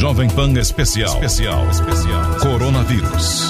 Jovem Pan Especial. Coronavírus.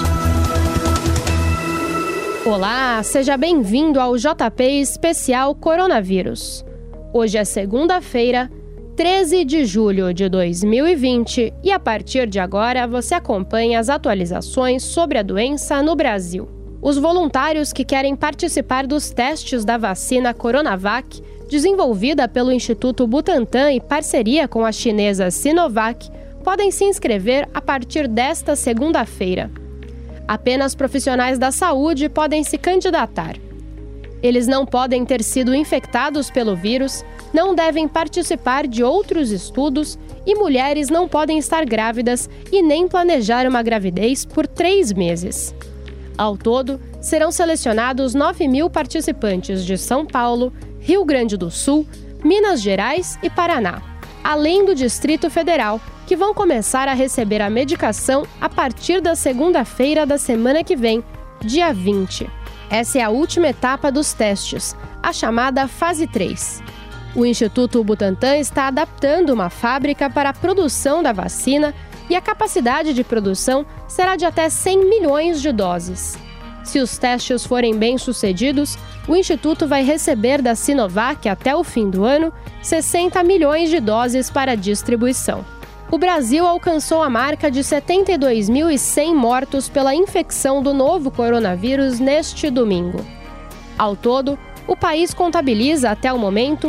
Olá, seja bem-vindo ao JP Especial Coronavírus. Hoje é segunda-feira, 13 de julho de 2020 e a partir de agora você acompanha as atualizações sobre a doença no Brasil. Os voluntários que querem participar dos testes da vacina Coronavac, desenvolvida pelo Instituto Butantan em parceria com a chinesa Sinovac, podem se inscrever a partir desta segunda-feira. Apenas profissionais da saúde podem se candidatar. Eles não podem ter sido infectados pelo vírus, não devem participar de outros estudos e mulheres não podem estar grávidas e nem planejar uma gravidez por 3 meses. Ao todo, serão selecionados 9.000 participantes de São Paulo, Rio Grande do Sul, Minas Gerais e Paraná, além do Distrito Federal, que vão começar a receber a medicação a partir da segunda-feira da semana que vem, dia 20. Essa é a última etapa dos testes, a chamada fase 3. O Instituto Butantan está adaptando uma fábrica para a produção da vacina e a capacidade de produção será de até 100 milhões de doses. Se os testes forem bem-sucedidos, o Instituto vai receber da Sinovac até o fim do ano 60 milhões de doses para distribuição. O Brasil alcançou a marca de 72.100 mortos pela infecção do novo coronavírus neste domingo. Ao todo, o país contabiliza até o momento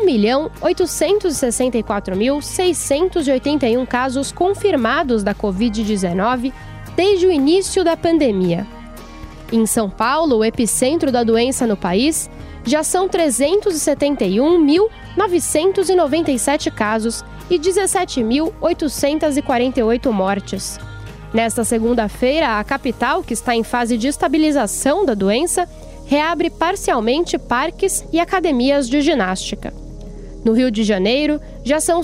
1.864.681 casos confirmados da Covid-19 desde o início da pandemia. Em São Paulo, o epicentro da doença no país, já são 371.997 casos e 17.848 mortes. Nesta segunda-feira, a capital, que está em fase de estabilização da doença, reabre parcialmente parques e academias de ginástica. No Rio de Janeiro, já são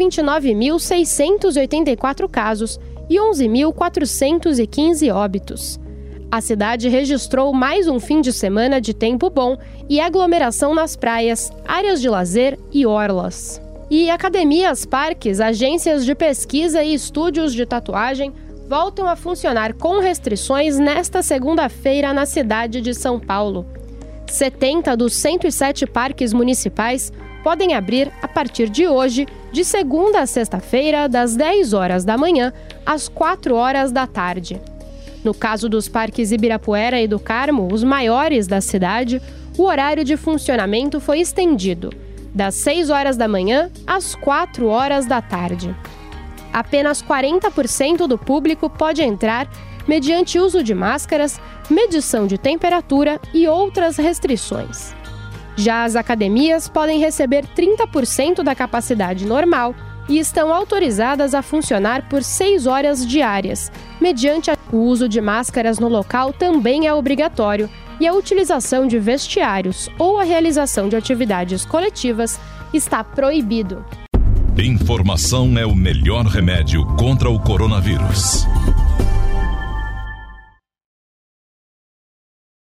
129.684 casos e 11.415 óbitos. A cidade registrou mais um fim de semana de tempo bom e aglomeração nas praias, áreas de lazer e orlas. E academias, parques, agências de pesquisa e estúdios de tatuagem voltam a funcionar com restrições nesta segunda-feira na cidade de São Paulo. 70 dos 107 parques municipais podem abrir a partir de hoje, de segunda a sexta-feira, das 10 horas da manhã às 4 horas da tarde. No caso dos parques Ibirapuera e do Carmo, os maiores da cidade, o horário de funcionamento foi estendido, das 6 horas da manhã às 4 horas da tarde. Apenas 40% do público pode entrar mediante uso de máscaras, medição de temperatura e outras restrições. Já as academias podem receber 30% da capacidade normal e estão autorizadas a funcionar por 6 horas diárias, mediante o uso de máscaras no local também é obrigatório e a utilização de vestiários ou a realização de atividades coletivas está proibido. Informação é o melhor remédio contra o coronavírus.